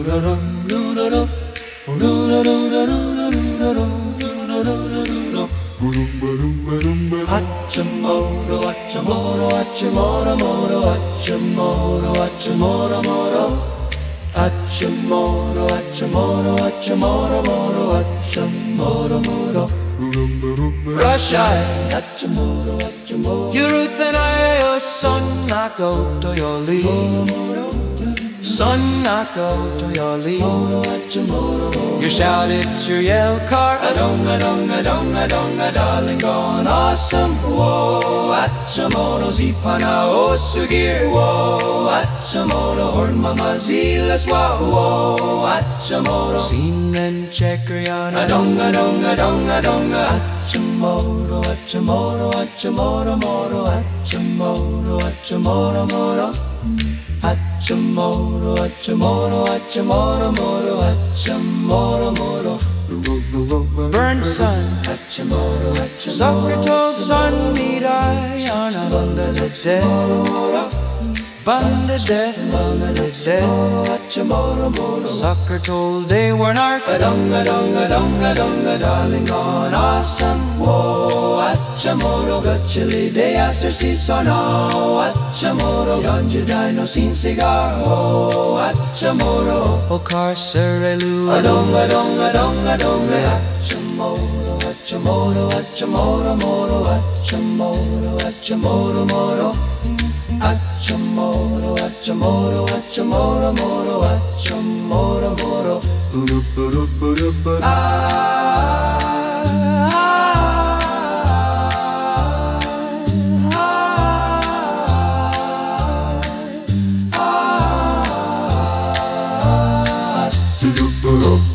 Hachimoto, Hachimoto, Hachimoto, Moto, Hachimoto, Hachimoto, Moto, Hachimoto, Hachimoto, Hachimoto, Moto, Hachimoto, Moto, Russia, Hachimoto, Hachimoto. You Ruth and I, your son, knock out to your leave. Son, knock out to your leave. You shout, it's your yell car. A-dong, a-dong, a-dong, a-dong, a darling gone awesome. Whoa, Hachimoto, zipana osugir. Whoa, Hachimoto, hormama zilas. Whoa, Hachimoto, sin and checker yana. A-dong, a-dong, a-dong, a-dong, Hachimoto, Hachimoto, Hachimoto, Moto, Hachimoto, Hachimoto, Moto, Hachimoto, Hachimoto, Hachimoto, Moto, Hachimoto, Moto. Burn sun, Hachimoto, Hachimoto. Sucker told sun, meet I on a bunda de death. Bunda death, bunda de death. Hachimoto, Moto. Sucker told they were narc. A-dong, a-dong, a-dong, a-dong, a darling gone awesome. Whoa, Hachimoto, gutchily de aser si sono. Hachimoto, yonja dino sin cigar. Whoa, Hachimoto, o carcerelu. A-dong, a-dong, a-dong, a-dong, Hachimoto, Hachimoto, Hachimoto, Moto, Hachimoto, Hachimoto, Moto, Hachimoto, Hachimoto, Hachimoto, Moto, Hachimoto, Moto. Ah,